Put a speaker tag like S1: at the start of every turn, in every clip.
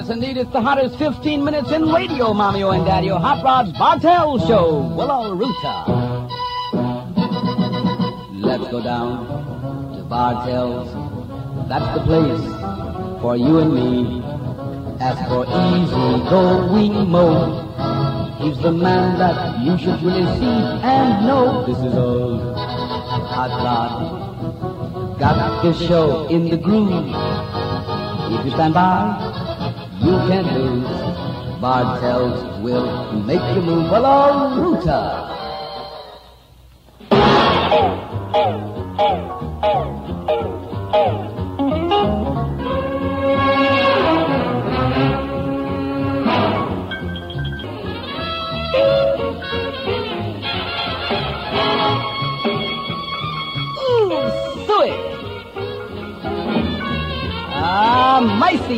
S1: Yes, indeed, it's the hottest 15 minutes in radio, Mommy-O and Daddy-O. Hot Rod's Bartell Show. Willow Ruta. Let's go down to Bartell's. That's the place for you and me. As for easy-going Mo, he's the man that you should really see and know. This is old Hot Rod. Got this show in the groove. If you stand by, you can't lose. Bartell's will make you move. Hello, Ruta. Micey.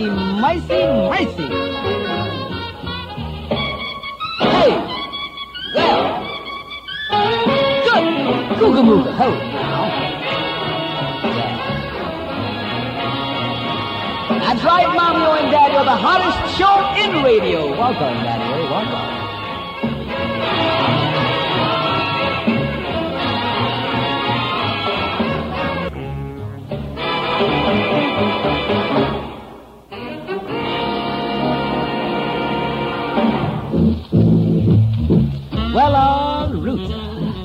S1: Hey, well, good. Googa-mooga, hold now. Yeah. That's right, Mommy-O and Daddy-O, the hottest show in radio. Welcome, Daddy-O, welcome. Well, all Ruta.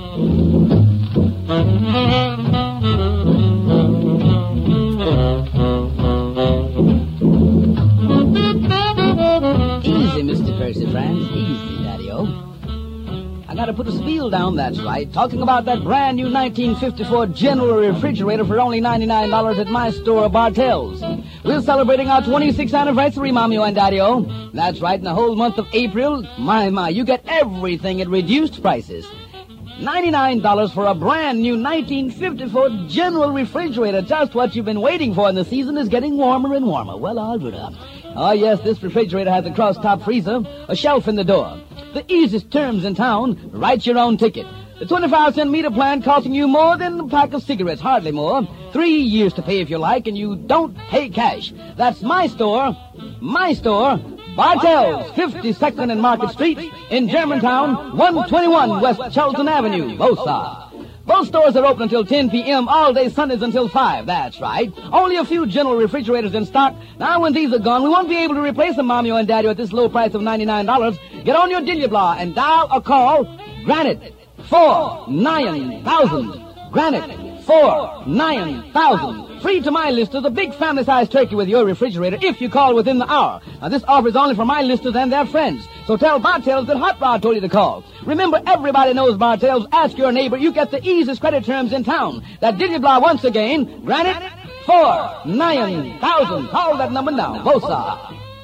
S1: Easy, Mr. Percy, friends. Easy, Daddy-O. I gotta put a spiel down, that's right. Talking about that brand new 1954 General refrigerator for only $99 at my store, Bartell's. We're celebrating our 26th anniversary, Mommy-O and Daddy-O. That's right, in the whole month of April, my, you get everything at reduced prices. $99 for a brand new 1954 General refrigerator. Just what you've been waiting for, and the season is getting warmer and warmer. Well, all good up. Oh, yes, this refrigerator has a cross-top freezer, a shelf in the door. The easiest terms in town, write your own ticket. The 25-cent meter plan costing you more than a pack of cigarettes, hardly more. 3 years to pay if you like, and you don't pay cash. That's my store, Bartell's, 52nd and Market Street, in Germantown, 121 West Charlton Avenue, Bosa. Both stores are open until 10 p.m., all day Sundays until 5, that's right. Only a few General refrigerators in stock. Now, when these are gone, we won't be able to replace them, Mommy-O and Daddy-O, at this low price of $99. Get on your Dilly-Blah and dial or call Granite 4-9,000. Granite 4-9,000. Free to my listers, a big family-sized turkey with your refrigerator if you call within the hour. Now, this offer is only for my listers and their friends. So tell Bartell's that Hot Rod told you to call. Remember, everybody knows Bartell's. Ask your neighbor. You get the easiest credit terms in town. That Dilly-Blah once again. Granite 4-9,000. Call that number now. Bosa.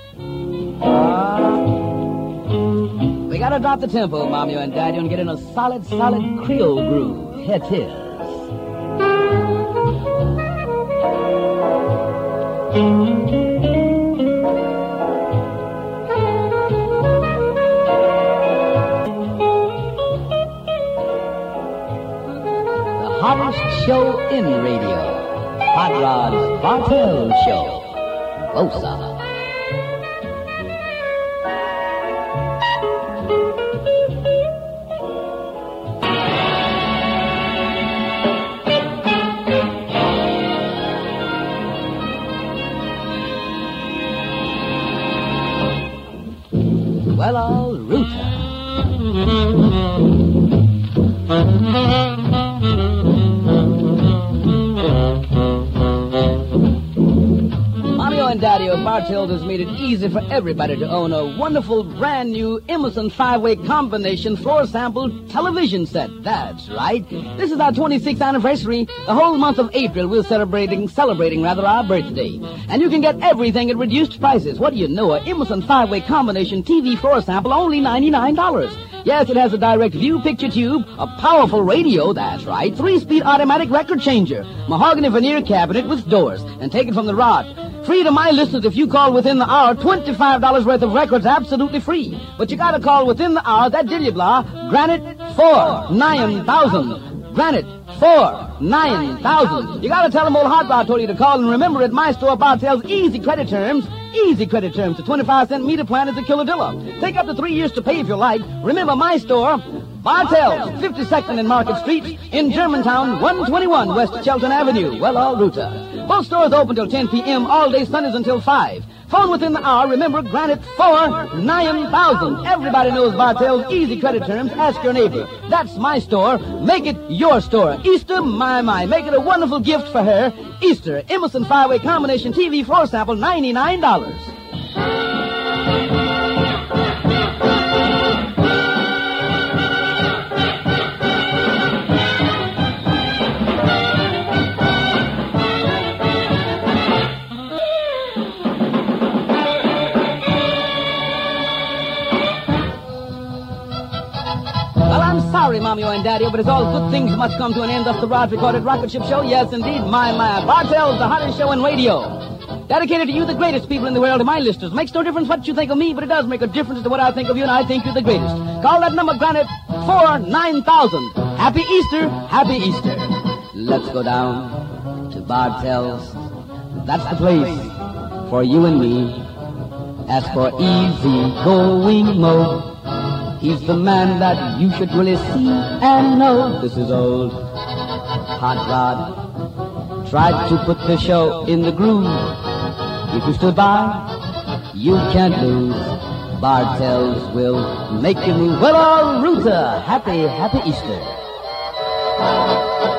S1: We gotta drop the tempo, Mommy-O and Daddy, and get in a solid Creole groove. Here it is. The hottest show in radio. Hot Rod's Bartell Show. Bosa. Well, all Ruta. Mommy-O and Daddy-O, Bartell's has made it easy for everybody to own a wonderful brand new Emerson 5-way combination floor sample television set. That's right. This is our 26th anniversary. The whole month of April we're celebrating our birthday. And you can get everything at reduced prices. What do you know? A Emerson 5-way combination TV floor sample, only $99. Yes, it has a direct view picture tube, a powerful radio, that's right, 3-speed automatic record changer, mahogany veneer cabinet with doors, and take it from the rod. Free to my listeners if you call within the hour, $25 worth of records absolutely free. But you gotta call within the hour, that Dilly-Blah, Granite 4-9,000. Granite 4-9,000. You gotta tell them old Hot Rod told you to call, and remember at my store, Bartell's easy credit terms, Easy credit terms. The 25-cent meter plan is a killadilla. Take up to 3 years to pay if you like. Remember my store, Bartell's, 52nd and Market Street, in Germantown, 121 West Shelton Avenue, Well, Ruta. Both stores open till 10 p.m. all day Sundays until 5. Phone within the hour. Remember, Granite 4-9000. Everybody knows Bartell's easy credit terms. Ask your neighbor. That's my store. Make it your store. Easter, my. Make it a wonderful gift for her. Easter, Emerson 5-way combination TV floor sample, $99. Sorry, Mommy-O and Daddy-O, but as all good things must come to an end, thus the Rod-recorded rocket ship show. Yes, indeed, my. Bartell's, the hottest show in radio. Dedicated to you, the greatest people in the world, to my listeners. Makes no difference what you think of me, but it does make a difference to what I think of you, and I think you're the greatest. Call that number, Granite, 4-9000. Happy Easter, happy Easter. Let's go down to Bartell's. That's the place for you and me. As for easy-going Mo, he's the man that you should really see and know. This is old Hot Rod. Tried to put the show in the groove. If you stood by, you can't lose. Bartell's will make you move. Well, Ruta, happy Easter.